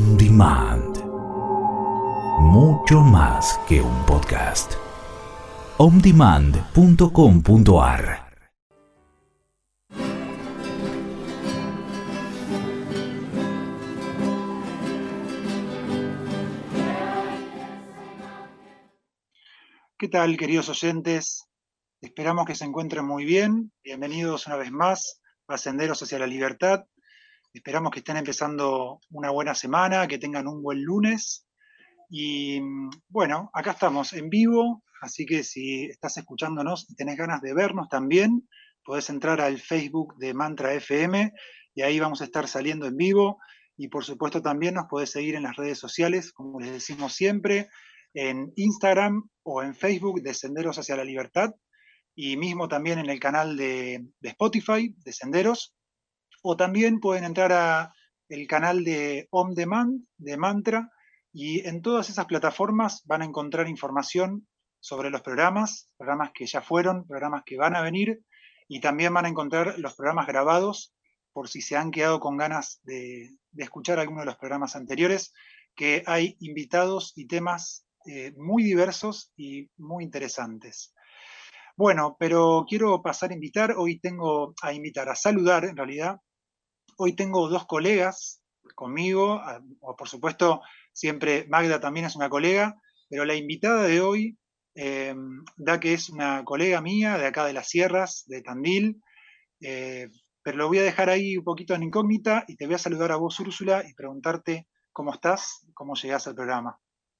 On Demand. Mucho más que un podcast. ondemand.com.ar. ¿Qué tal, queridos oyentes? Esperamos que se encuentren muy bien. Bienvenidos una vez más a Senderos hacia la Libertad. Esperamos que estén empezando una buena semana, que tengan un buen lunes. Y bueno, acá estamos en vivo, así que si estás escuchándonos y tenés ganas de vernos también, podés entrar al Facebook de Mantra FM y ahí vamos a estar saliendo en vivo. Y por supuesto también nos podés seguir en las redes sociales, como les decimos siempre, en Instagram o en Facebook de Senderos hacia la Libertad, y mismo también en el canal de Spotify de Senderos, o también pueden entrar a el canal de On Demand de Mantra, y en todas esas plataformas van a encontrar información sobre los programas que ya fueron, programas que van a venir, y también van a encontrar los programas grabados por si se han quedado con ganas de escuchar alguno de los programas anteriores, que hay invitados y temas muy diversos y muy interesantes. Bueno, pero quiero pasar a invitar, a saludar en realidad. Hoy tengo dos colegas conmigo, o por supuesto siempre Magda también es una colega, pero la invitada de hoy, da que es una colega mía de acá de las sierras, de Tandil, eh, pero lo voy a dejar ahí un poquito en incógnita y te voy a saludar a vos, Úrsula, y preguntarte cómo estás, cómo llegás al programa.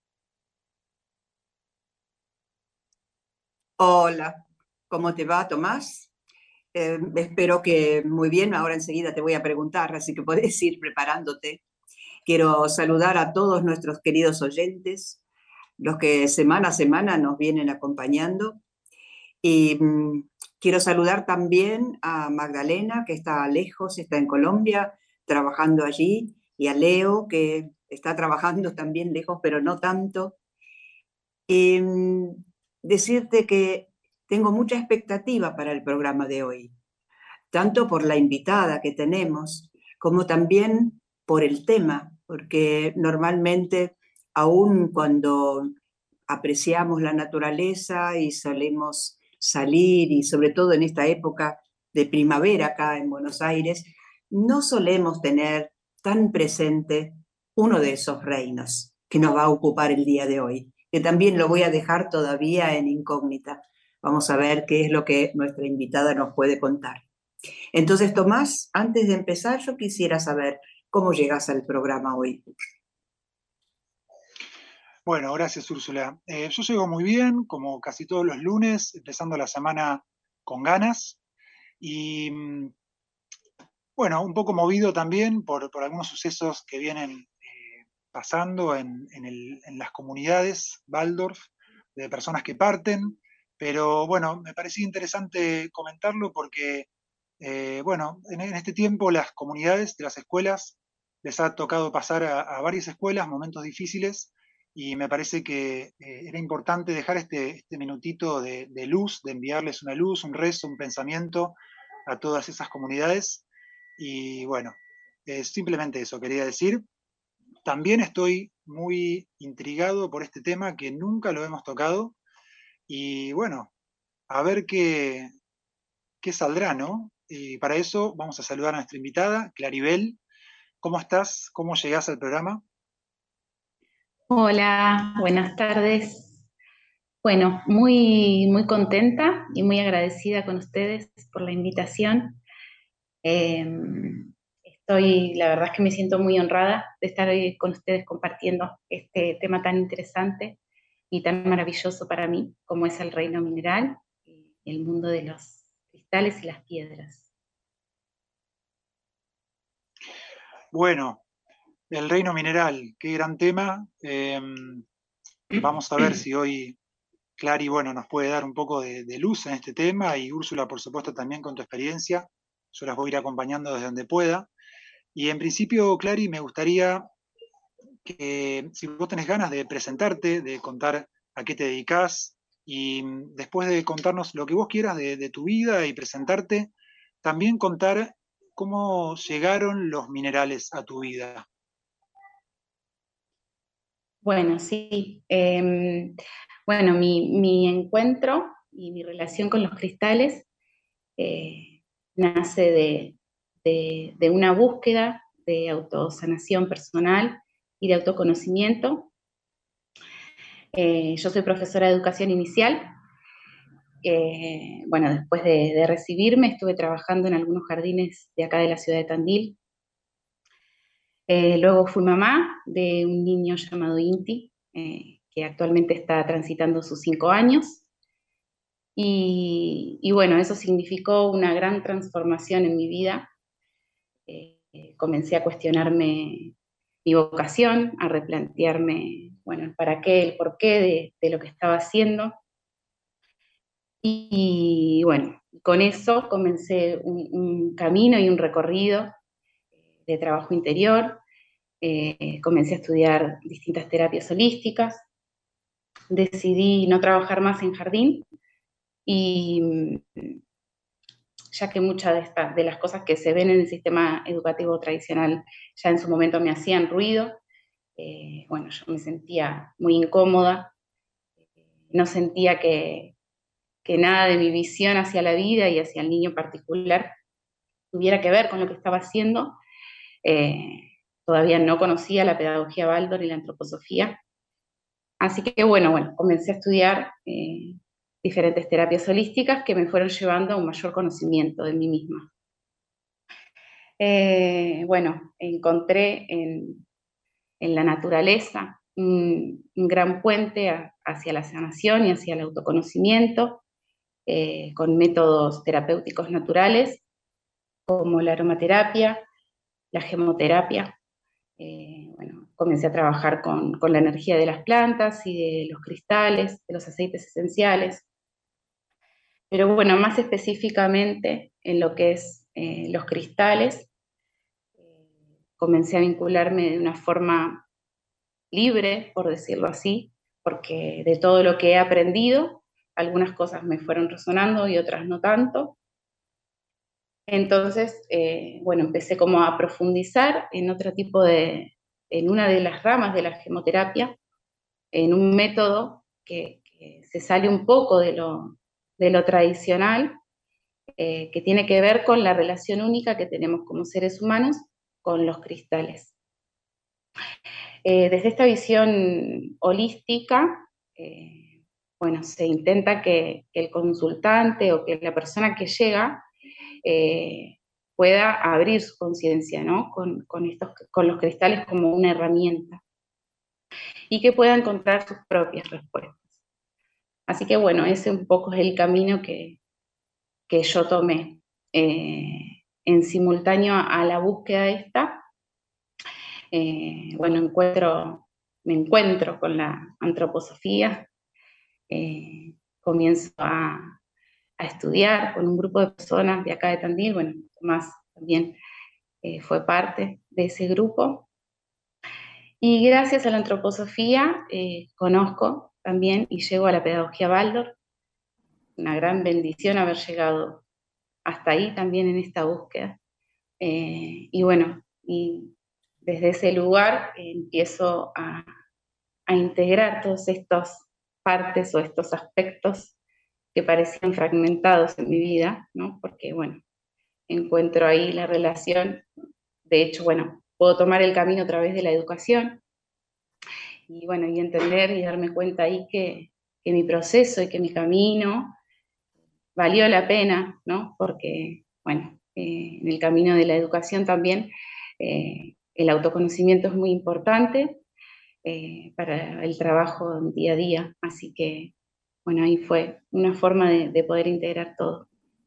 Hola, ¿cómo te va, Tomás? Espero que muy bien. Ahora enseguida te voy a preguntar, así que podés ir preparándote. Quiero saludar a todos nuestros queridos oyentes, los que semana a semana nos vienen acompañando. Y quiero saludar también a Magdalena, que está lejos, está en Colombia, trabajando allí, y a Leo, que está trabajando también lejos, pero no tanto. Y decirte que tengo mucha expectativa para el programa de hoy, tanto por la invitada que tenemos, como también por el tema, porque normalmente, aun cuando apreciamos la naturaleza y solemos salir, y sobre todo en esta época de primavera acá en Buenos Aires, no solemos tener tan presente uno de esos reinos que nos va a ocupar el día de hoy, que también lo voy a dejar todavía en incógnita. Vamos a ver qué es lo que nuestra invitada nos puede contar. Entonces, Tomás, antes de empezar, yo quisiera saber cómo llegas al programa hoy. Bueno, gracias, Úrsula. Yo llego muy bien, como casi todos los lunes, empezando la semana con ganas y, bueno, un poco movido también por algunos sucesos que vienen pasando en las comunidades Waldorf, de personas que parten, pero bueno, me parecía interesante comentarlo porque, bueno, en este tiempo las comunidades de las escuelas les ha tocado pasar a varias escuelas momentos difíciles, y me parece que era importante dejar este minutito de luz, de enviarles una luz, un rezo, un pensamiento a todas esas comunidades. Y bueno, simplemente eso quería decir. También estoy muy intrigado por este tema que nunca lo hemos tocado, y bueno, a ver qué saldrá, ¿no? Y para eso vamos a saludar a nuestra invitada, Claribel. ¿Cómo estás? ¿Cómo llegás al programa? Hola, buenas tardes. Bueno, muy contenta y muy agradecida con ustedes por la invitación. Eh, la verdad es que me siento muy honrada de estar hoy con ustedes compartiendo este tema tan interesante y tan maravilloso para mí, como es el reino mineral y el mundo de los cristales y las piedras. Bueno, el reino mineral, qué gran tema. Vamos a ver si hoy Clary, bueno, nos puede dar un poco de luz en este tema, y Úrsula, por supuesto, también con tu experiencia. Yo las voy a ir acompañando desde donde pueda. Y en principio, Clary, me gustaría que, si vos tenés ganas de presentarte, de contar a qué te dedicás, y después de contarnos lo que vos quieras de tu vida y presentarte, también contar cómo llegaron los minerales a tu vida. Bueno, sí. Bueno, mi encuentro y mi relación con los cristales nace de una búsqueda de autosanación personal y de autoconocimiento. Yo soy profesora de educación inicial. Bueno, después de recibirme estuve trabajando en algunos jardines de acá de la ciudad de Tandil. Luego fui mamá de un niño llamado Inti, que actualmente está transitando sus 5 años. Y bueno, eso significó una gran transformación en mi vida. Comencé a cuestionarme mi vocación, a replantearme, bueno, el para qué, el por qué de lo que estaba haciendo. Y bueno, con eso comencé un camino y un recorrido de trabajo interior. Comencé a estudiar distintas terapias holísticas. Decidí no trabajar más en jardín y ya que muchas de las cosas que se ven en el sistema educativo tradicional ya en su momento me hacían ruido, bueno, yo me sentía muy incómoda, no sentía que nada de mi visión hacia la vida y hacia el niño en particular tuviera que ver con lo que estaba haciendo. Todavía no conocía la pedagogía Baldor y la antroposofía. Así que bueno, comencé a estudiar diferentes terapias holísticas que me fueron llevando a un mayor conocimiento de mí misma. Bueno, encontré en la naturaleza un gran puente hacia la sanación y hacia el autoconocimiento, con métodos terapéuticos naturales como la aromaterapia, la gemoterapia. Bueno, comencé a trabajar con la energía de las plantas y de los cristales, de los aceites esenciales. Pero bueno, más específicamente en lo que es los cristales, comencé a vincularme de una forma libre, por decirlo así, porque de todo lo que he aprendido, algunas cosas me fueron resonando y otras no tanto. Entonces, bueno, empecé como a profundizar en otro tipo en una de las ramas de la gemoterapia, en un método que se sale un poco de lo tradicional, que tiene que ver con la relación única que tenemos como seres humanos con los cristales. Desde esta visión holística, bueno, se intenta que el consultante o que la persona que llega pueda abrir su conciencia, ¿no? con los cristales como una herramienta y que pueda encontrar sus propias respuestas. Así que bueno, ese un poco es el camino que yo tomé. En simultáneo a la búsqueda esta, bueno, me encuentro con la antroposofía, comienzo a estudiar con un grupo de personas de acá de Tandil, bueno, Tomás también fue parte de ese grupo. Y gracias a la antroposofía conozco también y llego a la pedagogía Baldor. Una gran bendición haber llegado hasta ahí también en esta búsqueda. Y bueno, y desde ese lugar empiezo a integrar todas estas partes o estos aspectos que parecían fragmentados en mi vida, ¿no? Porque, bueno, encuentro ahí la relación. De hecho, bueno, puedo tomar el camino a través de la educación y, bueno, y entender y darme cuenta ahí que mi proceso y que mi camino valió la pena, ¿no? Porque, bueno, en el camino de la educación también el autoconocimiento es muy importante para el trabajo día a día, así que, bueno, ahí fue una forma de poder integrar todo.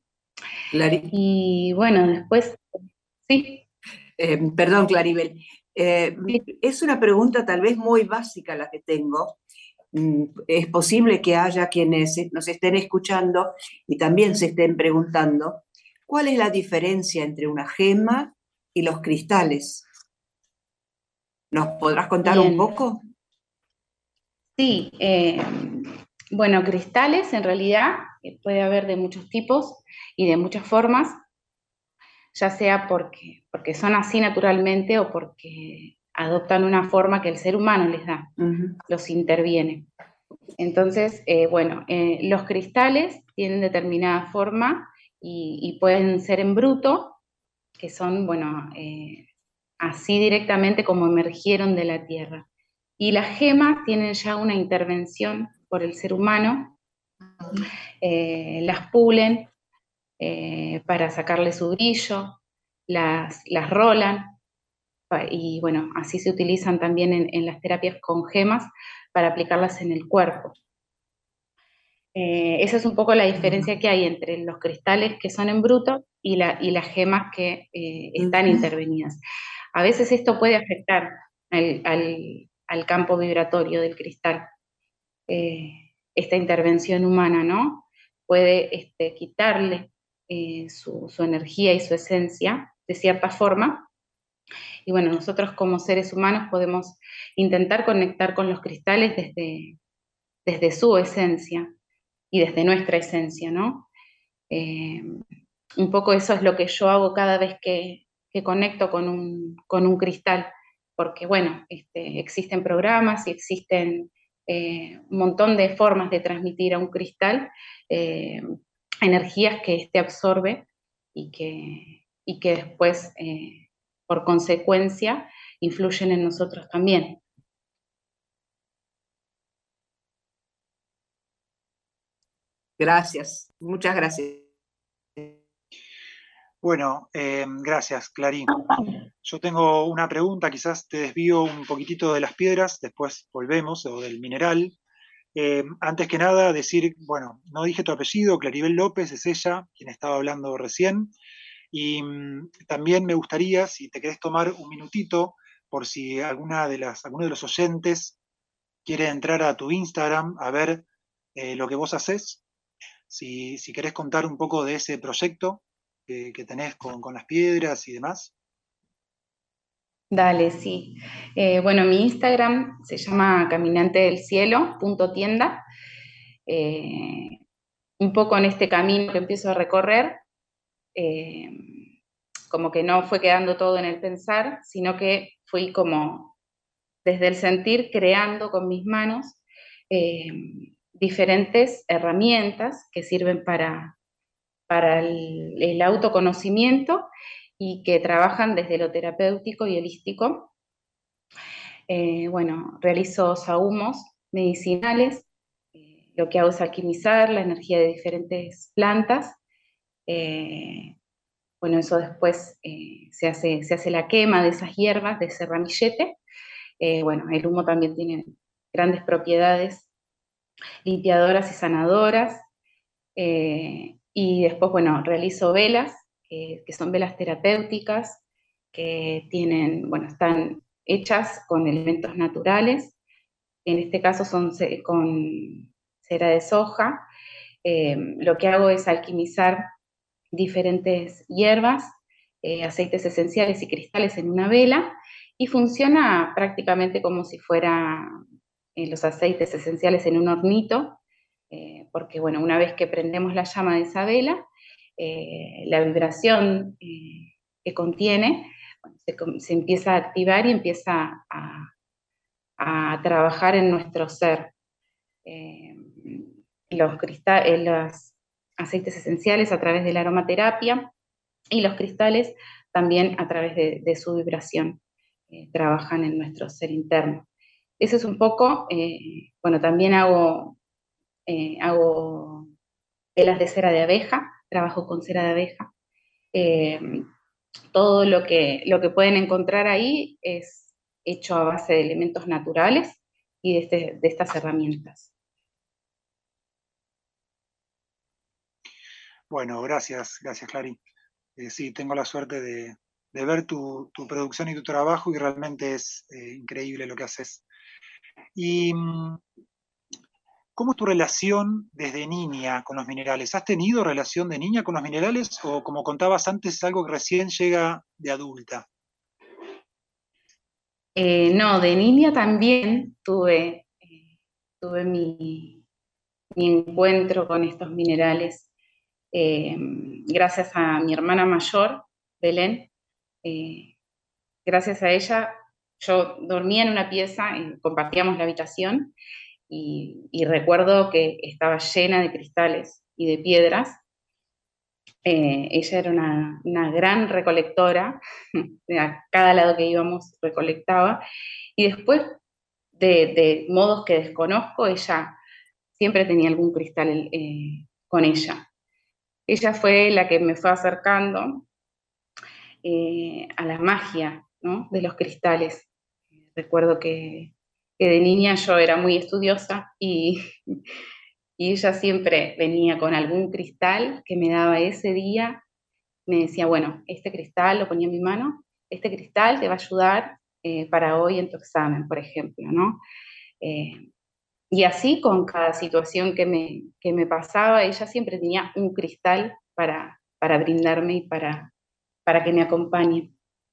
Y bueno, después, sí. Perdón, Claribel. Es una pregunta tal vez muy básica la que tengo. Es posible que haya quienes nos estén escuchando y también se estén preguntando, ¿cuál es la diferencia entre una gema y los cristales? ¿Nos podrás contar un poco? Sí, bueno, cristales en realidad puede haber de muchos tipos y de muchas formas, ya sea porque son así naturalmente o porque adoptan una forma que el ser humano les da, los interviene. Entonces, los cristales tienen determinada forma y pueden ser en bruto, que son, así directamente como emergieron de la tierra. Y las gemas tienen ya una intervención por el ser humano, las pulen para sacarle su brillo, las rolan, y bueno, así se utilizan también en las terapias con gemas para aplicarlas en el cuerpo. Esa es un poco la diferencia que hay entre los cristales que son en bruto y las gemas que están intervenidas. A veces esto puede afectar al campo vibratorio del cristal, esta intervención humana, ¿no? Puede quitarle su energía y su esencia de cierta forma. Y bueno, nosotros como seres humanos podemos intentar conectar con los cristales desde su esencia y desde nuestra esencia, ¿no? Un poco eso es lo que yo hago cada vez que conecto con un cristal, porque bueno, existen programas y existen un montón de formas de transmitir a un cristal energías que absorbe y que después, por consecuencia, influyen en nosotros también. Gracias, muchas gracias. Bueno, gracias, Clarín. Yo tengo una pregunta, quizás te desvío un poquitito de las piedras, después volvemos, o del mineral. Antes que nada, decir, bueno, no dije tu apellido, Claribel López es ella, quien estaba hablando recién. Y también me gustaría, si te querés tomar un minutito, por si alguno de los oyentes quiere entrar a tu Instagram a ver lo que vos hacés, si querés contar un poco de ese proyecto que tenés con las piedras y demás. Dale, sí. Mi Instagram se llama caminantedelcielo.tienda. Un poco en este camino que empiezo a recorrer, como que no fue quedando todo en el pensar, sino que fui como desde el sentir creando con mis manos diferentes herramientas que sirven para el autoconocimiento y que trabajan desde lo terapéutico y holístico. Realizo sahumos medicinales, lo que hago es alquimizar la energía de diferentes plantas. Eso después se hace la quema de esas hierbas, de ese ramillete. El humo también tiene grandes propiedades limpiadoras y sanadoras. Y después, realizo velas, que son velas terapéuticas, que están hechas con elementos naturales. En este caso son con cera de soja. Lo que hago es alquimizar diferentes hierbas, aceites esenciales y cristales en una vela, y funciona prácticamente como si fuera los aceites esenciales en un hornito, porque una vez que prendemos la llama de esa vela, la vibración que contiene se empieza a activar y empieza a trabajar en nuestro ser. Los aceites esenciales a través de la aromaterapia y los cristales también a través de su vibración trabajan en nuestro ser interno. Eso es un poco, también hago velas de cera de abeja, trabajo con cera de abeja. Todo lo que pueden encontrar ahí es hecho a base de elementos naturales y de estas herramientas. Bueno, gracias, Clarín. Sí, tengo la suerte de ver tu producción y tu trabajo y realmente es increíble lo que haces. ¿Y cómo es tu relación desde niña con los minerales? ¿Has tenido relación de niña con los minerales o, como contabas antes, es algo que recién llega de adulta? No, de niña también tuve mi encuentro con estos minerales. Gracias a mi hermana mayor, Belén, gracias a ella yo dormía en una pieza y compartíamos la habitación y recuerdo que estaba llena de cristales y de piedras. Ella era una gran recolectora, a cada lado que íbamos recolectaba, y después, de modos que desconozco, ella siempre tenía algún cristal con ella. Ella fue la que me fue acercando a la magia, ¿no?, de los cristales. Recuerdo que de niña yo era muy estudiosa y ella siempre venía con algún cristal que me daba ese día. Me decía, bueno, este cristal lo ponía en mi mano, este cristal te va a ayudar para hoy en tu examen, por ejemplo, ¿no? Eh, y así con cada situación que me pasaba, ella siempre tenía un cristal para brindarme y para que me acompañe.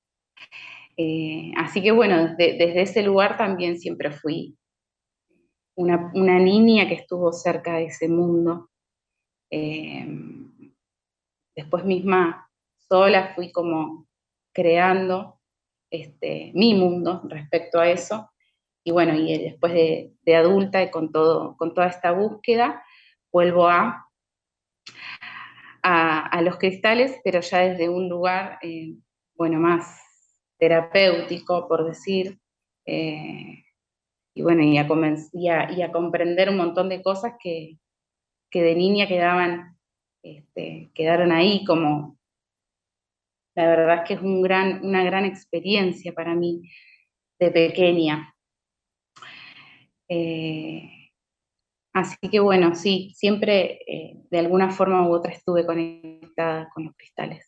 Así que bueno, desde ese lugar también siempre fui una niña que estuvo cerca de ese mundo. Eh, Después misma sola fui como creando mi mundo respecto a eso. Y bueno, y después de adulta y con toda esta búsqueda, vuelvo a los cristales, pero ya desde un lugar, bueno, más terapéutico, por decir, y bueno, y a comprender un montón de cosas que de niña quedaron ahí como, la verdad es que es una gran experiencia para mí de pequeña. Así que bueno, sí, siempre de alguna forma u otra estuve conectada con los cristales.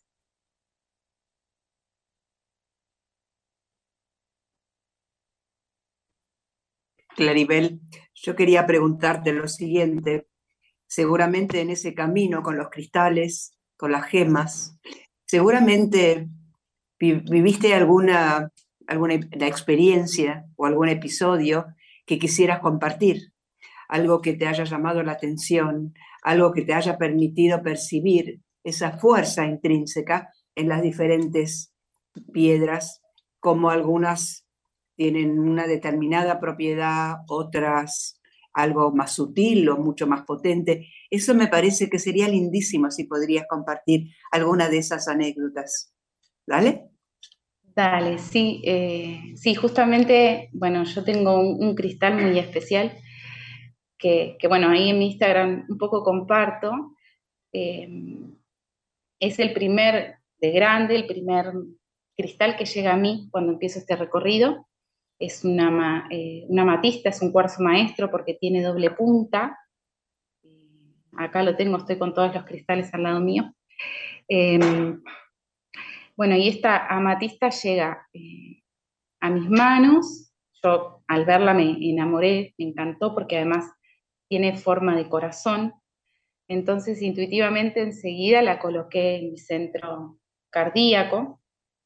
Claribel, yo quería preguntarte lo siguiente. Seguramente en ese camino con los cristales, con las gemas, seguramente viviste alguna experiencia o algún episodio que quisieras compartir, algo que te haya llamado la atención, algo que te haya permitido percibir esa fuerza intrínseca en las diferentes piedras, como algunas tienen una determinada propiedad, otras algo más sutil o mucho más potente. Eso me parece que sería lindísimo si podrías compartir alguna de esas anécdotas. ¿Dale? Dale, sí, sí, justamente, bueno, yo tengo un cristal muy especial bueno, ahí en mi Instagram un poco comparto. eh, es el primer de grande, el primer cristal que llega a mí cuando empiezo este recorrido. Es una amatista, es un cuarzo maestro porque tiene doble punta. Acá lo tengo, estoy con todos los cristales al lado mío. Eh, bueno, y esta amatista llega a mis manos. Yo al verla me enamoré, me encantó porque además tiene forma de corazón. Entonces intuitivamente enseguida la coloqué en mi centro cardíaco.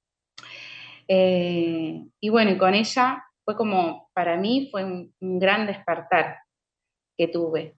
Y bueno, y con ella fue como, para mí fue un gran despertar que tuve.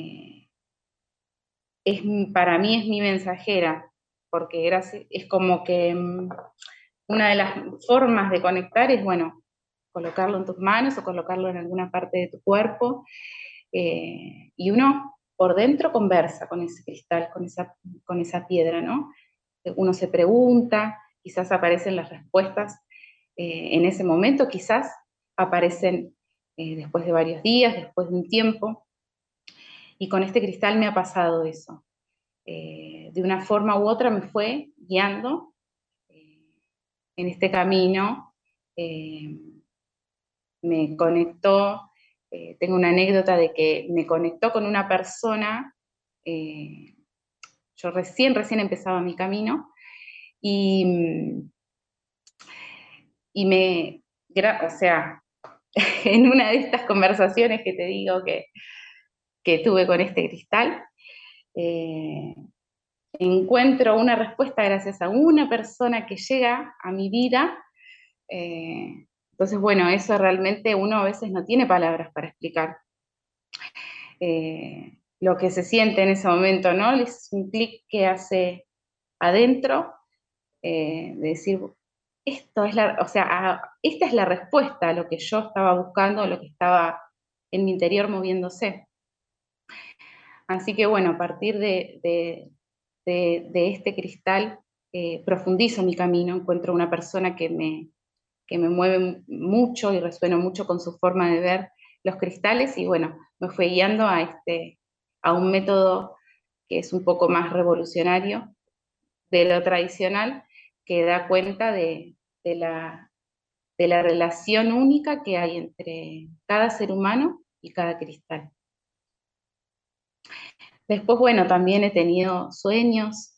Para mí es mi mensajera, porque es como que una de las formas de conectar es, bueno, colocarlo en tus manos o colocarlo en alguna parte de tu cuerpo, y uno por dentro conversa con ese cristal, con esa piedra, ¿no? Uno se pregunta, quizás aparecen las respuestas en ese momento, quizás aparecen después de varios días, después de un tiempo, y con este cristal me ha pasado eso. De una forma u otra me fue guiando en este camino, me conectó, tengo una anécdota de que me conectó con una persona, yo recién empezaba mi camino, y, o sea, en una de estas conversaciones que te digo que tuve con este cristal, encuentro una respuesta gracias a una persona que llega a mi vida. Entonces, bueno, eso realmente uno a veces no tiene palabras para explicar lo que se siente en ese momento, ¿no? Es un clic que hace adentro, de decir, esta es la respuesta a lo que yo estaba buscando, a lo que estaba en mi interior moviéndose. Así que bueno, a partir de este cristal profundizo mi camino, encuentro una persona que me mueve mucho y resueno mucho con su forma de ver los cristales y bueno, me fue guiando a un método que es un poco más revolucionario de lo tradicional, que da cuenta de la relación única que hay entre cada ser humano y cada cristal. Después, bueno, también he tenido sueños.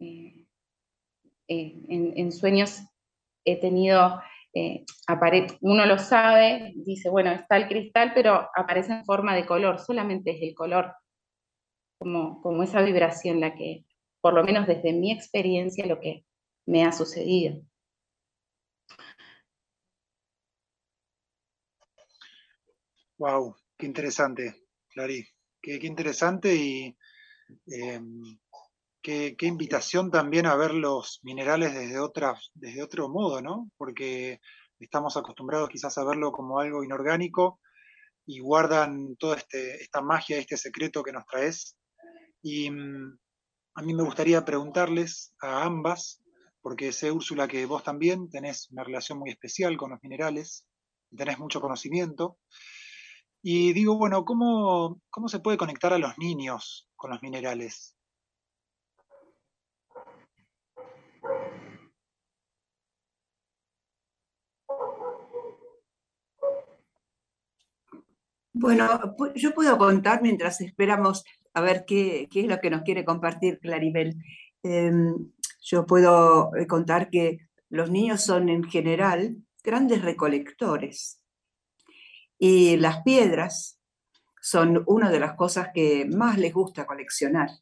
En sueños he tenido, uno lo sabe, dice, bueno, está el cristal, pero aparece en forma de color, solamente es el color, como esa vibración la que, por lo menos desde mi experiencia, lo que me ha sucedido. Wow, qué interesante, Clary. Qué interesante y eh, qué invitación también a ver los minerales desde otro modo, ¿no? Porque estamos acostumbrados quizás a verlo como algo inorgánico y guardan toda esta magia, este secreto que nos traes. Y a mí me gustaría preguntarles a ambas, porque sé, Úrsula, que vos también tenés una relación muy especial con los minerales, tenés mucho conocimiento. Y digo, bueno, ¿cómo se puede conectar a los niños con los minerales? Bueno, yo puedo contar mientras esperamos a ver qué es lo que nos quiere compartir Claribel. Yo puedo contar que los niños son en general grandes recolectores y las piedras son una de las cosas que más les gusta coleccionar.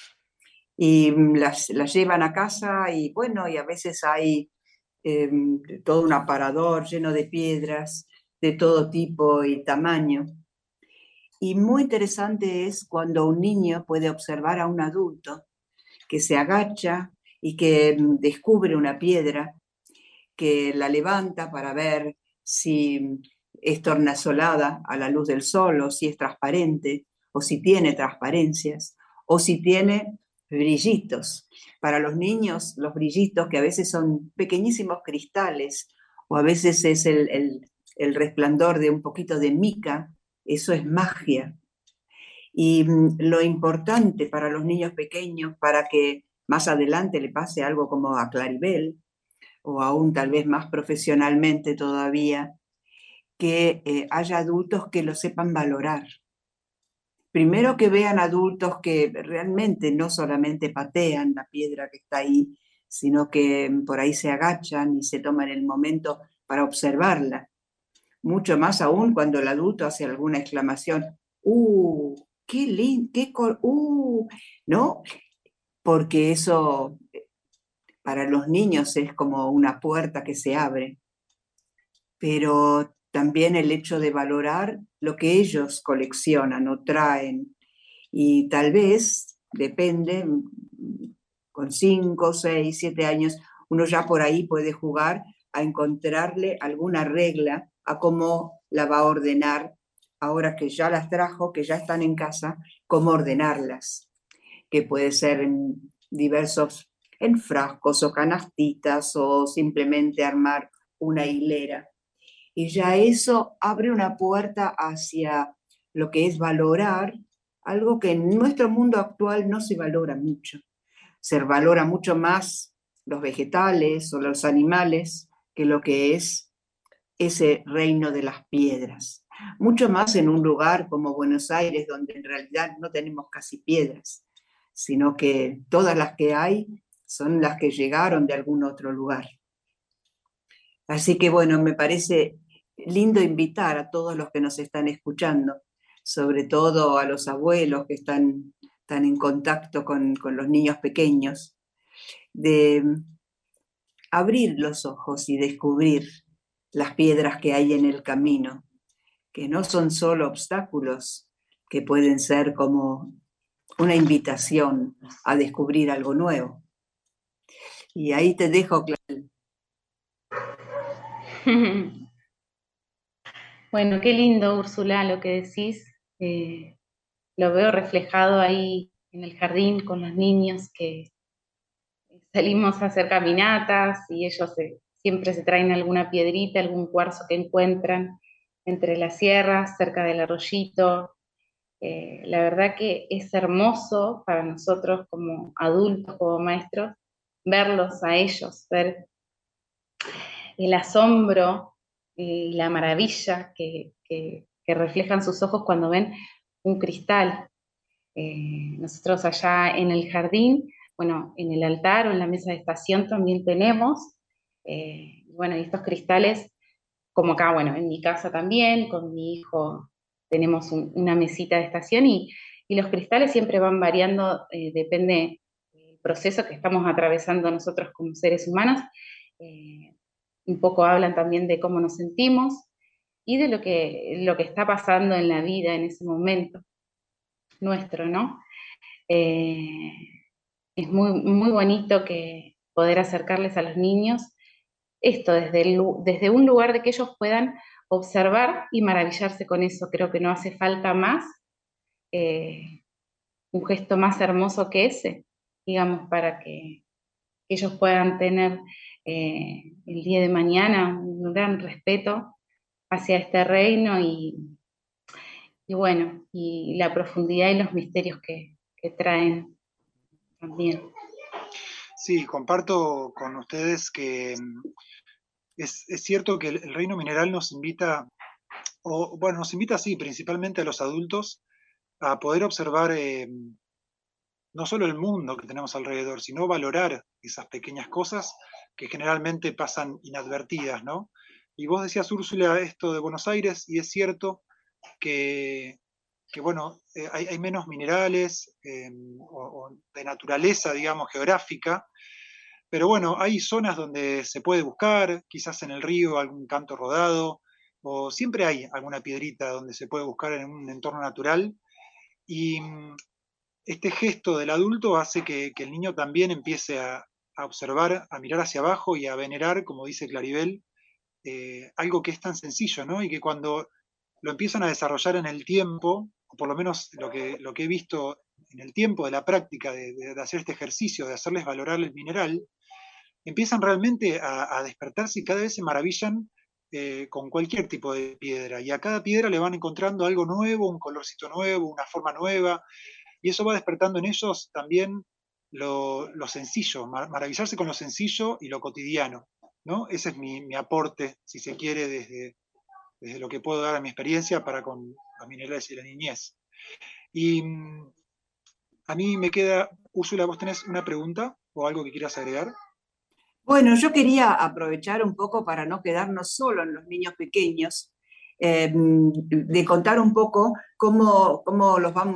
Y las llevan a casa y bueno, y a veces hay todo un aparador lleno de piedras de todo tipo y tamaño. Y muy interesante es cuando un niño puede observar a un adulto que se agacha y que descubre una piedra, que la levanta para ver si es tornasolada a la luz del sol, o si es transparente, o si tiene transparencias, o si tiene brillitos. Para los niños, los brillitos, que a veces son pequeñísimos cristales, o a veces es el resplandor de un poquito de mica, eso es magia. Y lo importante para los niños pequeños, para que más adelante le pase algo como a Claribel, o aún tal vez más profesionalmente todavía, que haya adultos que lo sepan valorar. Primero, que vean adultos que realmente no solamente patean la piedra que está ahí, sino que por ahí se agachan y se toman el momento para observarla. Mucho más aún cuando el adulto hace alguna exclamación, qué lindo, ¿no? Porque eso para los niños es como una puerta que se abre, pero también el hecho de valorar lo que ellos coleccionan o traen, y tal vez, depende, con 5, 6, 7 años, uno ya por ahí puede jugar a encontrarle alguna regla a cómo la va a ordenar, ahora que ya las trajo, que ya están en casa, cómo ordenarlas, que puede ser en frascos o canastitas, o simplemente armar una hilera. Y ya eso abre una puerta hacia lo que es valorar algo que en nuestro mundo actual no se valora mucho. Se valora mucho más los vegetales o los animales que lo que es ese reino de las piedras. Mucho más en un lugar como Buenos Aires, donde en realidad no tenemos casi piedras, sino que todas las que hay son las que llegaron de algún otro lugar. Así que bueno, me parece lindo invitar a todos los que nos están escuchando, sobre todo a los abuelos que están en contacto con los niños pequeños, de abrir los ojos y descubrir las piedras que hay en el camino, que no son solo obstáculos, que pueden ser como una invitación a descubrir algo nuevo. Y ahí te dejo, Claudia. Bueno, qué lindo, Úrsula, lo que decís. Lo veo reflejado ahí en el jardín con los niños que salimos a hacer caminatas y ellos siempre se traen alguna piedrita, algún cuarzo que encuentran entre las sierras, cerca del arroyito. La verdad que es hermoso para nosotros como adultos, como maestros, verlos a ellos, ver el asombro y la maravilla que reflejan sus ojos cuando ven un cristal. Nosotros allá en el jardín, bueno, en el altar o en la mesa de estación también tenemos, bueno, y estos cristales, como acá, bueno, en mi casa también, con mi hijo tenemos una mesita de estación y los cristales siempre van variando, depende del proceso que estamos atravesando nosotros como seres humanos. Un poco hablan también de cómo nos sentimos y de lo que está pasando en la vida en ese momento nuestro, ¿no? Eh, es muy bonito que poder acercarles a los niños esto desde un lugar de que ellos puedan observar y maravillarse con eso. Creo que no hace falta más, eh, un gesto más hermoso que ese, digamos, para que ellos puedan tener el día de mañana un gran respeto hacia este reino y bueno, y la profundidad y los misterios que traen también. Sí, comparto con ustedes que es cierto que el reino mineral nos invita, o bueno, nos invita sí, principalmente a los adultos, a poder observar no solo el mundo que tenemos alrededor, sino valorar esas pequeñas cosas que generalmente pasan inadvertidas, ¿no? Y vos decías, Úrsula, esto de Buenos Aires, y es cierto que, bueno, hay menos minerales o de naturaleza, digamos, geográfica, pero bueno, hay zonas donde se puede buscar, quizás en el río algún canto rodado, o siempre hay alguna piedrita donde se puede buscar en un entorno natural. Y este gesto del adulto hace que el niño también empiece a observar, a mirar hacia abajo y a venerar, como dice Claribel, algo que es tan sencillo, ¿no? Y que cuando lo empiezan a desarrollar en el tiempo, o por lo menos lo que he visto en el tiempo de la práctica de hacer este ejercicio, de hacerles valorar el mineral, empiezan realmente a despertarse y cada vez se maravillan con cualquier tipo de piedra. Y a cada piedra le van encontrando algo nuevo, un colorcito nuevo, una forma nueva, y eso va despertando en ellos también lo sencillo, maravillarse con lo sencillo y lo cotidiano, ¿no? Ese es mi aporte, si se quiere, desde lo que puedo dar a mi experiencia para con los minerales y la niñez. Y a mí me queda, Úrsula, ¿vos tenés una pregunta o algo que quieras agregar? Bueno, yo quería aprovechar un poco para no quedarnos solo en los niños pequeños, de contar un poco cómo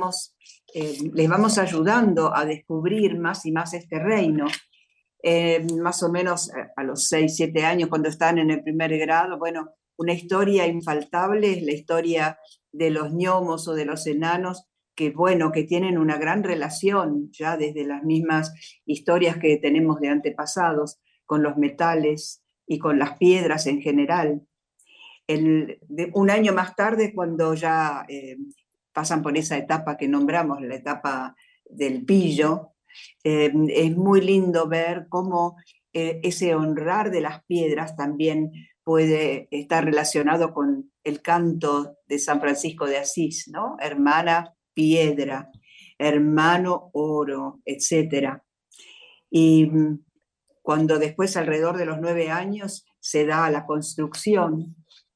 les vamos ayudando a descubrir más y más este reino. Más o menos a los 6, 7 años, cuando están en el primer grado, bueno, una historia infaltable es la historia de los gnomos o de los enanos, que bueno, que tienen una gran relación ya desde las mismas historias que tenemos de antepasados, con los metales y con las piedras en general. Un año más tarde, cuando ya pasan por esa etapa que nombramos, la etapa del pillo, es muy lindo ver cómo ese honrar de las piedras también puede estar relacionado con el canto de San Francisco de Asís, ¿no? Hermana piedra, hermano oro, etc. Y cuando después, alrededor de los 9 años, se da la construcción,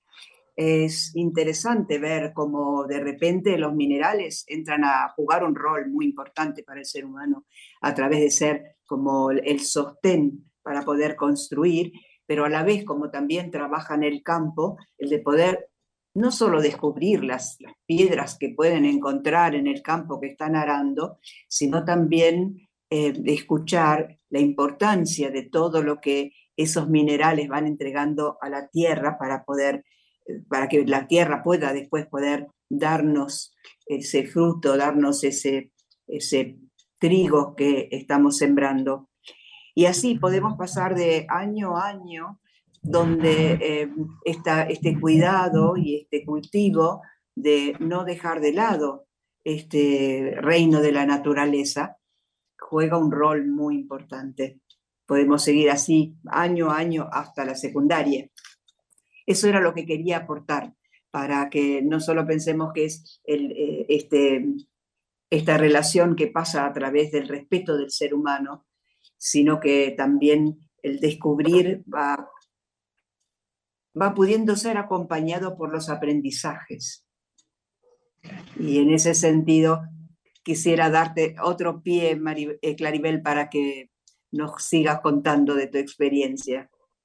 es interesante ver cómo de repente los minerales entran a jugar un rol muy importante para el ser humano a través de ser como el sostén para poder construir, pero a la vez como también trabaja en el campo, el de poder no solo descubrir las piedras que pueden encontrar en el campo que están arando, sino también escuchar la importancia de todo lo que esos minerales van entregando a la tierra para que la tierra pueda después poder darnos ese fruto, darnos ese trigo que estamos sembrando. Y así podemos pasar de año a año donde este cuidado y este cultivo de no dejar de lado este reino de la naturaleza juega un rol muy importante. Podemos seguir así año a año hasta la secundaria. Eso era lo que quería aportar, para que no solo pensemos que es esta relación que pasa a través del respeto del ser humano, sino que también el descubrir va pudiendo ser acompañado por los aprendizajes. Y en ese sentido quisiera darte otro pie, Claribel, para que nos sigas contando de tu experiencia.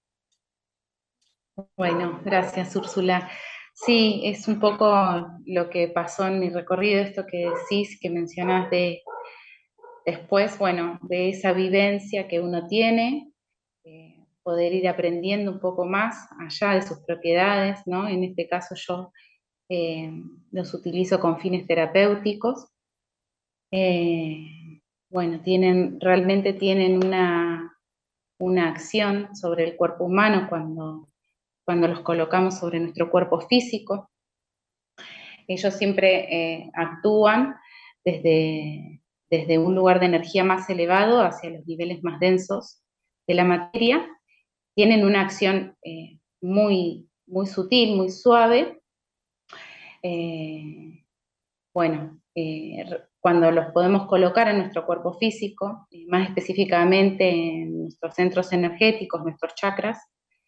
Bueno, gracias, Úrsula. Sí, es un poco lo que pasó en mi recorrido, esto que decís, que mencionás de después, bueno, de esa vivencia que uno tiene, poder ir aprendiendo un poco más allá de sus propiedades, ¿no? En este caso yo los utilizo con fines terapéuticos. Bueno, realmente tienen una acción sobre el cuerpo humano cuando los colocamos sobre nuestro cuerpo físico. Ellos siempre actúan desde un lugar de energía más elevado hacia los niveles más densos de la materia. Tienen una acción muy, muy sutil, muy suave. Cuando los podemos colocar en nuestro cuerpo físico, más específicamente en nuestros centros energéticos, nuestros chakras,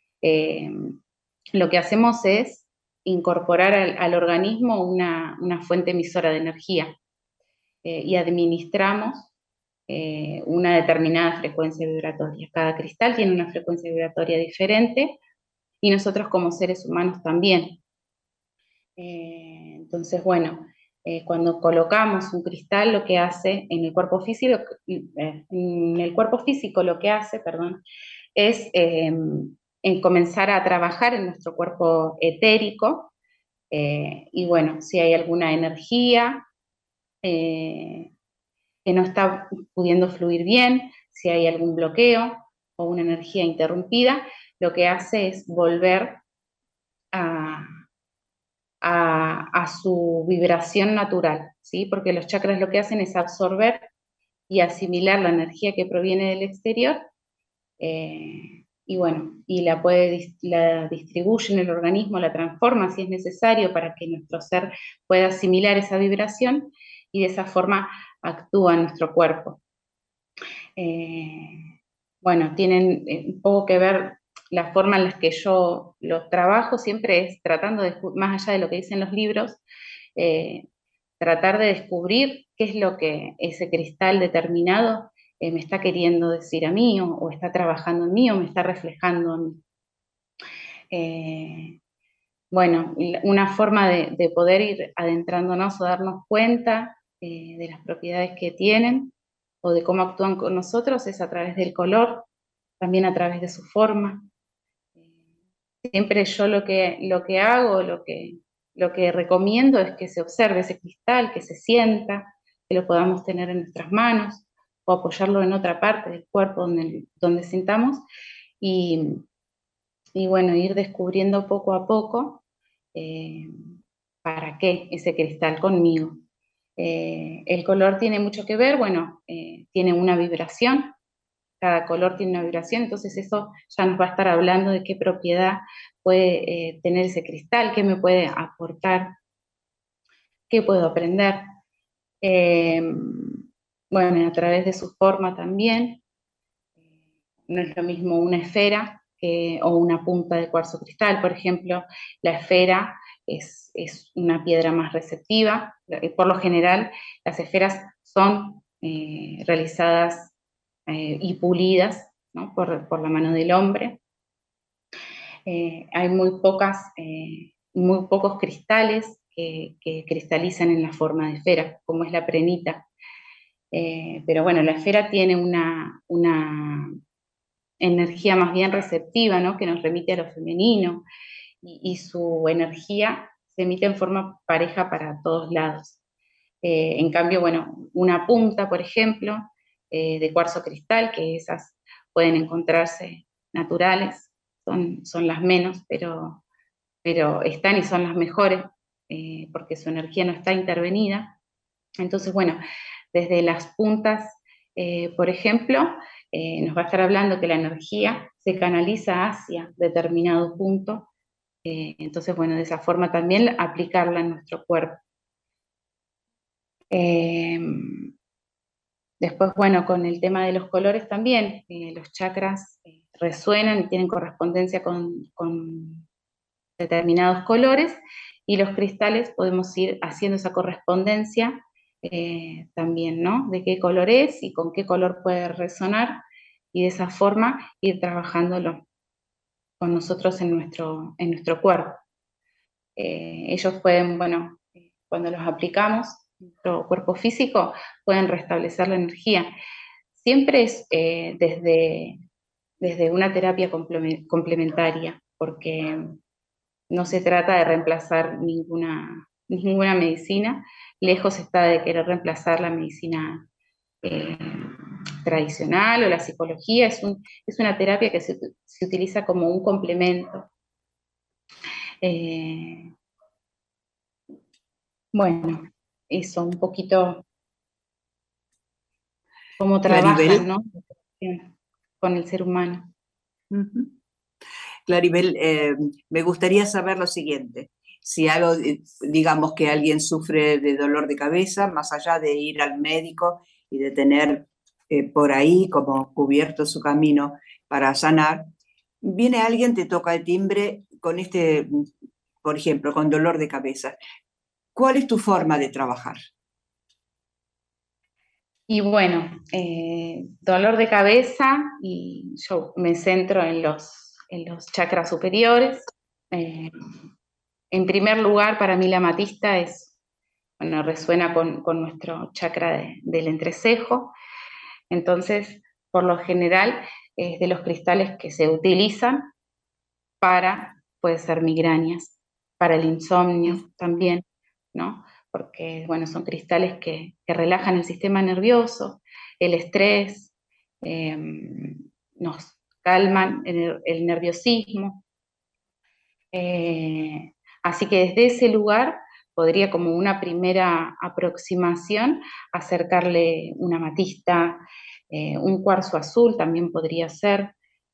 lo que hacemos es incorporar al organismo una fuente emisora de energía y administramos una determinada frecuencia vibratoria. Cada cristal tiene una frecuencia vibratoria diferente y nosotros como seres humanos también. Entonces, bueno, cuando colocamos un cristal, lo que hace en el cuerpo físico, lo que hace, es en comenzar a trabajar en nuestro cuerpo etérico, y bueno, si hay alguna energía que no está pudiendo fluir bien, si hay algún bloqueo o una energía interrumpida, lo que hace es volver a su vibración natural, ¿sí? Porque los chakras lo que hacen es absorber y asimilar la energía que proviene del exterior, y bueno, y la distribuye en el organismo, la transforma si es necesario para que nuestro ser pueda asimilar esa vibración y de esa forma actúa en nuestro cuerpo. Bueno, tienen un poco que ver la forma en la que yo los trabajo, siempre es tratando de, más allá de lo que dicen los libros, tratar de descubrir qué es lo que ese cristal determinado me está queriendo decir a mí, o está trabajando en mí, o me está reflejando a mí. Bueno, una forma de poder ir adentrándonos o darnos cuenta de las propiedades que tienen o de cómo actúan con nosotros es a través del color, también a través de su forma. Siempre yo lo que hago, lo que recomiendo es que se observe ese cristal, que se sienta, que lo podamos tener en nuestras manos o apoyarlo en otra parte del cuerpo donde sintamos, y bueno, ir descubriendo poco a poco para qué ese cristal conmigo. El color tiene mucho que ver, bueno, tiene una vibración, cada color tiene una vibración, entonces eso ya nos va a estar hablando de qué propiedad puede tener ese cristal, qué me puede aportar, qué puedo aprender. Bueno, a través de su forma también, no es lo mismo una esfera o una punta de cuarzo cristal. Por ejemplo, la esfera es una piedra más receptiva. Por lo general, las esferas son realizadas y pulidas, ¿no? por la mano del hombre. Hay muy pocos cristales que cristalizan en la forma de esfera, como es la prehnita. Pero bueno, la esfera tiene una energía más bien receptiva, ¿no? Que nos remite a lo femenino, y su energía se emite en forma pareja para todos lados. En cambio, bueno, una punta, por ejemplo, de cuarzo cristal, que esas pueden encontrarse naturales, son las menos, pero están y son las mejores, porque su energía no está intervenida. Entonces, bueno, desde las puntas, por ejemplo, nos va a estar hablando que la energía se canaliza hacia determinado punto. Entonces, bueno, de esa forma también aplicarla en nuestro cuerpo. Después, bueno, con el tema de los colores también, los chakras resuenan y tienen correspondencia con determinados colores, y los cristales podemos ir haciendo esa correspondencia también, ¿no? De qué color es y con qué color puede resonar, y de esa forma ir trabajándolo con nosotros en nuestro cuerpo. Ellos pueden, bueno, cuando los aplicamos en nuestro cuerpo físico, pueden restablecer la energía. Siempre es desde una terapia complementaria, porque no se trata de reemplazar ninguna medicina, lejos está de querer reemplazar la medicina tradicional o la psicología. Es una terapia que se utiliza como un complemento. Bueno, eso, un poquito cómo Claribel. trabajan, ¿no? Con el ser humano. Claribel, me gustaría saber lo siguiente. Si algo, digamos que alguien sufre de dolor de cabeza, más allá de ir al médico y de tener por ahí como cubierto su camino para sanar, viene alguien, te toca el timbre con por ejemplo, con dolor de cabeza. ¿Cuál es tu forma de trabajar? Y bueno, dolor de cabeza, y yo me centro en los chakras superiores. En primer lugar, para mí la amatista bueno, resuena con nuestro chakra del entrecejo. Entonces, por lo general, es de los cristales que se utilizan puede ser migrañas, para el insomnio también, ¿no? Porque, bueno, son cristales que relajan el sistema nervioso, el estrés, nos calman el nerviosismo. Así que desde ese lugar podría, como una primera aproximación, acercarle una amatista, un cuarzo azul también podría ser.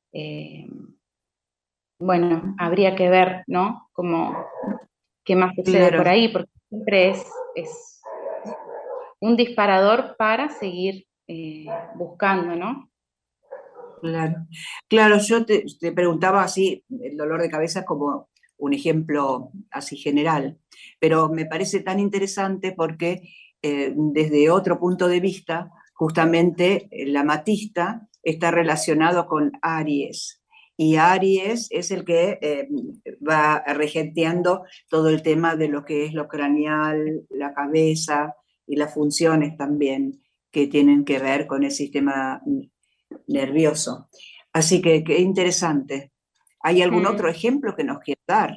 Bueno, habría que ver, ¿no? Como qué más sucede Claro. por ahí, porque siempre es un disparador para seguir buscando, ¿no? Claro, yo te preguntaba así, el dolor de cabeza como un ejemplo así general, pero me parece tan interesante porque desde otro punto de vista, justamente el amatista está relacionado con Aries, y Aries es el que va regenteando todo el tema de lo que es lo craneal, la cabeza y las funciones también que tienen que ver con el sistema nervioso. Así que qué interesante. ¿Hay algún otro ejemplo que nos quieras dar?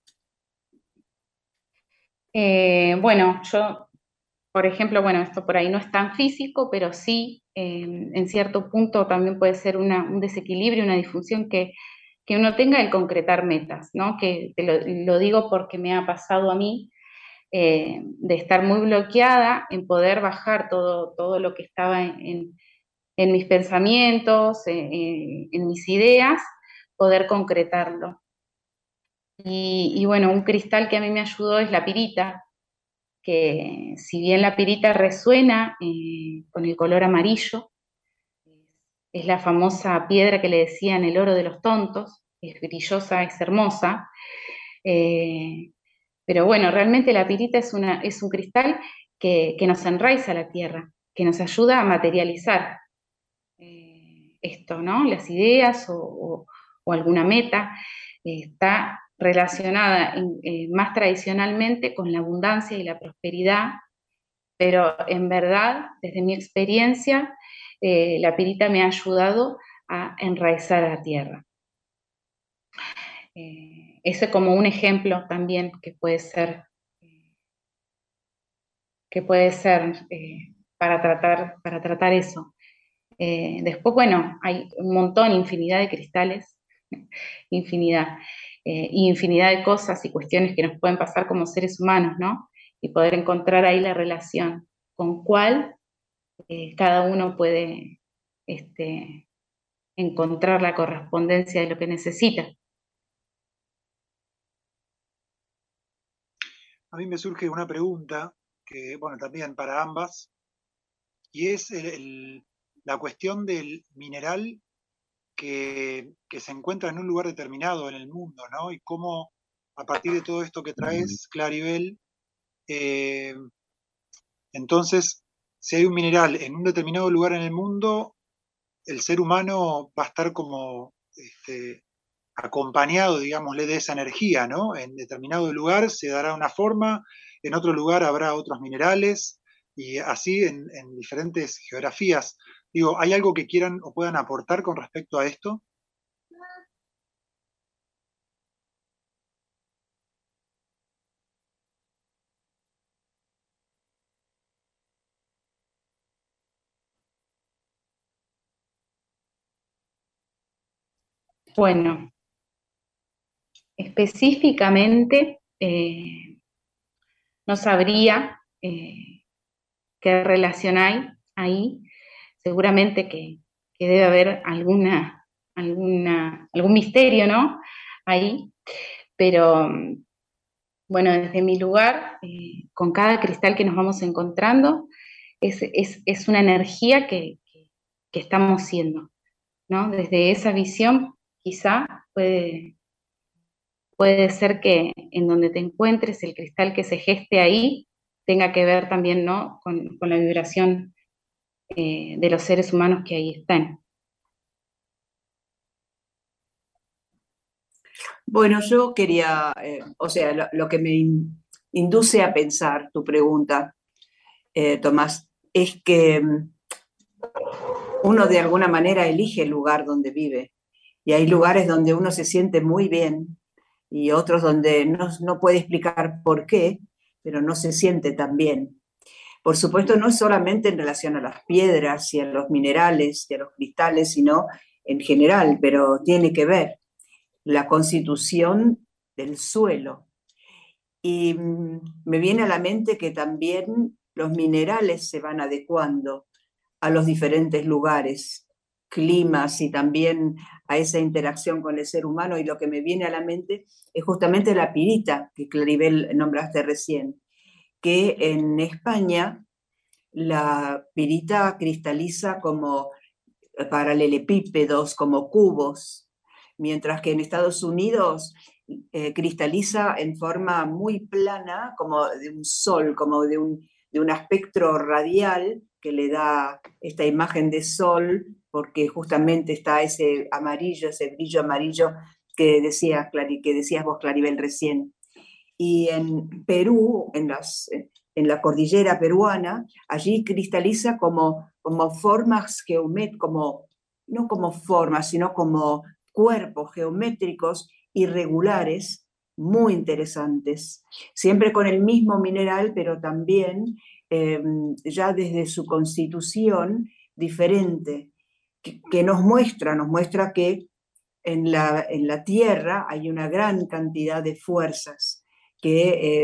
Bueno, yo, por ejemplo, bueno, esto por ahí no es tan físico, pero sí, en cierto punto también puede ser un desequilibrio, una disfunción que uno tenga el concretar metas, ¿no? Que lo digo porque me ha pasado a mí, de estar muy bloqueada en poder bajar todo lo que estaba en mis pensamientos, en mis ideas, poder concretarlo. Y bueno, un cristal que a mí me ayudó es la pirita, que si bien la pirita resuena con el color amarillo, es la famosa piedra que le decían el oro de los tontos, es brillosa, es hermosa, pero bueno, realmente la pirita es un cristal que nos enraiza a la tierra, que nos ayuda a materializar esto, ¿no? Las ideas o alguna meta. Está relacionada más tradicionalmente con la abundancia y la prosperidad, pero en verdad, desde mi experiencia, la pirita me ha ayudado a enraizar a la tierra. Ese es como un ejemplo también que puede ser para tratar eso. Después, bueno, hay un montón, infinidad de cristales infinidad. Y infinidad de cosas y cuestiones que nos pueden pasar como seres humanos, ¿no? Y poder encontrar ahí la relación con cuál cada uno puede encontrar la correspondencia de lo que necesita. A mí me surge una pregunta que, bueno, también para ambas, y es la cuestión del mineral que se encuentra en un lugar determinado en el mundo, ¿no? Y cómo, a partir de todo esto que traes, Claribel, eh, entonces, si hay un mineral en un determinado lugar en el mundo, el ser humano va a estar como acompañado, digámosle, de esa energía, ¿no? En determinado lugar se dará una forma, en otro lugar habrá otros minerales, y así en diferentes geografías. Digo, ¿hay algo que quieran o puedan aportar con respecto a esto? Bueno, específicamente no sabría qué relación hay ahí. Seguramente que debe haber algún misterio, ¿no? Ahí, pero bueno, desde mi lugar, con cada cristal que nos vamos encontrando, es una energía que estamos siendo, ¿no? Desde esa visión, quizá puede ser que en donde te encuentres, el cristal que se geste ahí tenga que ver también, ¿no? Con la vibración de los seres humanos que ahí están. Bueno, yo quería, o sea, lo que me induce a pensar tu pregunta, Tomás, es que uno de alguna manera elige el lugar donde vive. Y hay lugares donde uno se siente muy bien y otros donde no puede explicar por qué, pero no se siente tan bien. Por supuesto, no es solamente en relación a las piedras y a los minerales y a los cristales, sino en general, pero tiene que ver la constitución del suelo. Y me viene a la mente que también los minerales se van adecuando a los diferentes lugares, climas y también a esa interacción con el ser humano. Y lo que me viene a la mente es justamente la pirita que Claribel nombraste recién, que en España la pirita cristaliza como paralelepípedos, como cubos, mientras que en Estados Unidos cristaliza en forma muy plana, como de un sol, como de un espectro radial que le da esta imagen de sol, porque justamente está ese amarillo, ese brillo amarillo que decías vos, Claribel, recién. Y en Perú, en la cordillera peruana, allí cristaliza como formas geométricas, no como formas, sino como cuerpos geométricos irregulares, muy interesantes, siempre con el mismo mineral, pero también ya desde su constitución diferente, que nos muestra que en la Tierra hay una gran cantidad de fuerzas que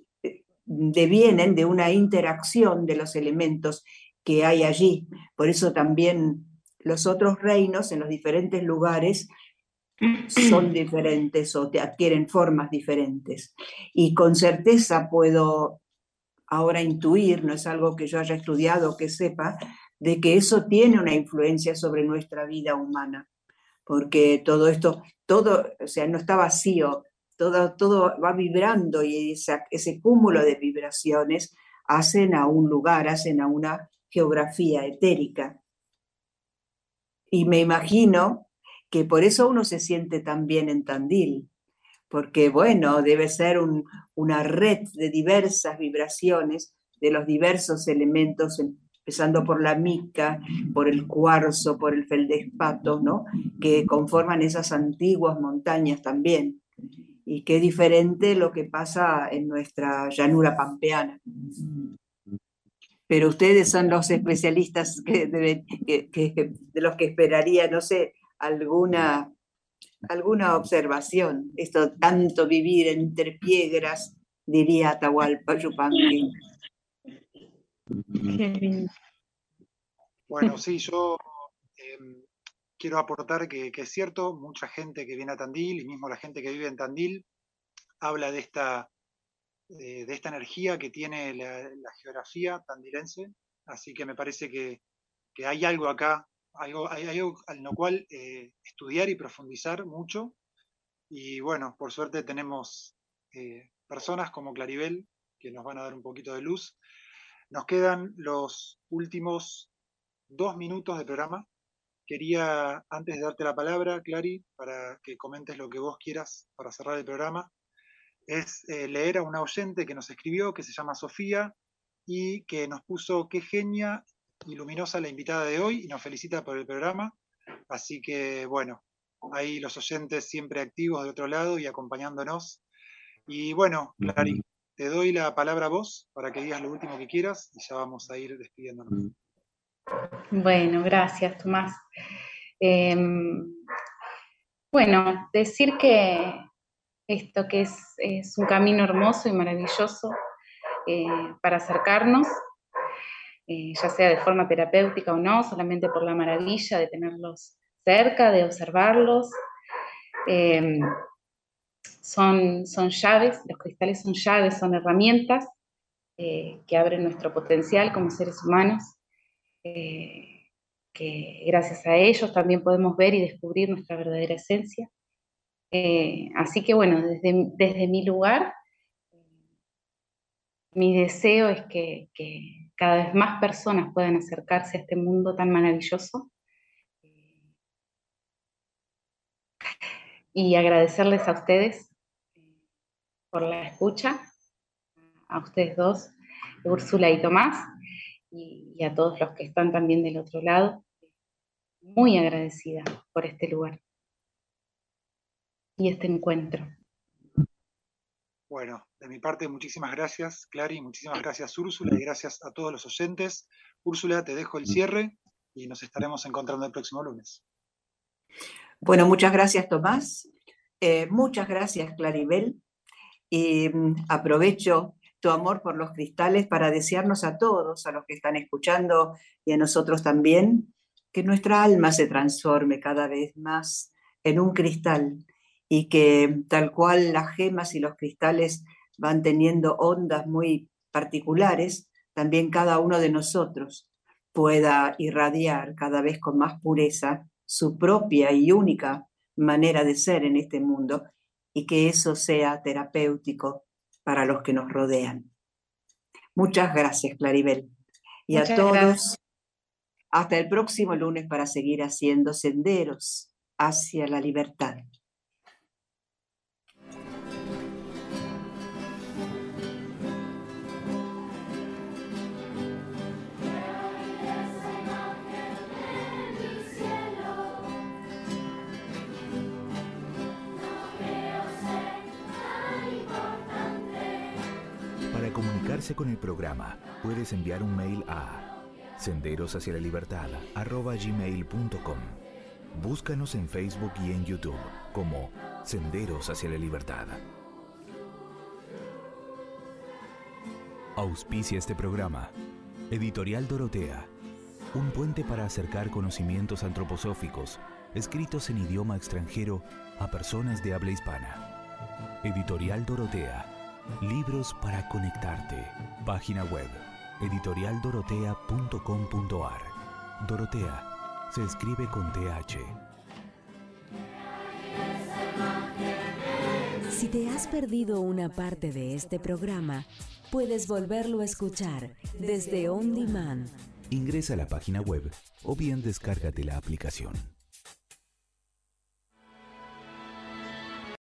devienen de una interacción de los elementos que hay allí. Por eso también los otros reinos en los diferentes lugares son diferentes o te adquieren formas diferentes. Y con certeza puedo ahora intuir, no es algo que yo haya estudiado o que sepa, de que eso tiene una influencia sobre nuestra vida humana, porque todo esto, o sea, no está vacío, todo va vibrando y ese cúmulo de vibraciones hacen a un lugar, hacen a una geografía etérica. Y me imagino que por eso uno se siente tan bien en Tandil, porque bueno, debe ser una red de diversas vibraciones de los diversos elementos, empezando por la mica, por el cuarzo, por el feldespato, ¿no? Que conforman esas antiguas montañas también. Y qué diferente lo que pasa en nuestra llanura pampeana. Pero ustedes son los especialistas de los que esperaría, no sé, alguna observación. Esto tanto vivir entre piedras, diría Atahualpa Yupanqui. Qué lindo. Bueno, sí, yo quiero aportar que es cierto, mucha gente que viene a Tandil, y mismo la gente que vive en Tandil, habla de esta energía que tiene la geografía tandilense, así que me parece que hay algo acá, hay algo en lo cual estudiar y profundizar mucho, y bueno, por suerte tenemos personas como Claribel que nos van a dar un poquito de luz. Nos quedan los últimos 2 minutos de programa. Quería, antes de darte la palabra, Clary, para que comentes lo que vos quieras para cerrar el programa, es leer a una oyente que nos escribió, que se llama Sofía, y que nos puso qué genia y luminosa la invitada de hoy, y nos felicita por el programa. Así que, bueno, ahí los oyentes siempre activos de otro lado y acompañándonos. Y bueno, Clary, te doy la palabra a vos para que digas lo último que quieras y ya vamos a ir despidiéndonos. Bueno, gracias, Tomás. Bueno, decir que esto que es un camino hermoso y maravilloso para acercarnos, ya sea de forma terapéutica o no, solamente por la maravilla de tenerlos cerca, de observarlos. Son llaves, los cristales son llaves, son herramientas que abren nuestro potencial como seres humanos, que gracias a ellos también podemos ver y descubrir nuestra verdadera esencia. Así que bueno, desde mi lugar, mi deseo es que cada vez más personas puedan acercarse a este mundo tan maravilloso, y agradecerles a ustedes por la escucha, a ustedes dos, Úrsula y Tomás, y a todos los que están también del otro lado. Muy agradecida por este lugar y este encuentro. Bueno, de mi parte, muchísimas gracias, Clary, muchísimas gracias, Úrsula, y gracias a todos los oyentes. Úrsula, te dejo el cierre y nos estaremos encontrando el próximo lunes. Bueno, muchas gracias, Tomás. Muchas gracias, Claribel. Y aprovecho tu amor por los cristales para desearnos a todos, a los que están escuchando y a nosotros también, que nuestra alma se transforme cada vez más en un cristal, y que tal cual las gemas y los cristales van teniendo ondas muy particulares, también cada uno de nosotros pueda irradiar cada vez con más pureza su propia y única manera de ser en este mundo, y que eso sea terapéutico para los que nos rodean. Muchas gracias, Claribel. Y Muchas a todos, gracias. hasta el próximo lunes para seguir haciendo senderos hacia la libertad. Para comunicarse con el programa, puedes enviar un mail a senderoshacialalibertad@gmail.com. Búscanos en Facebook y en YouTube como Senderos hacia la Libertad. Auspicia este programa Editorial Dorotea, un puente para acercar conocimientos antroposóficos escritos en idioma extranjero a personas de habla hispana. Editorial Dorotea, libros para conectarte. Página web editorialdorotea.com.ar. Dorotea se escribe con TH. Si te has perdido una parte de este programa, puedes volverlo a escuchar desde On Demand. Ingresa a la página web o bien descárgate la aplicación.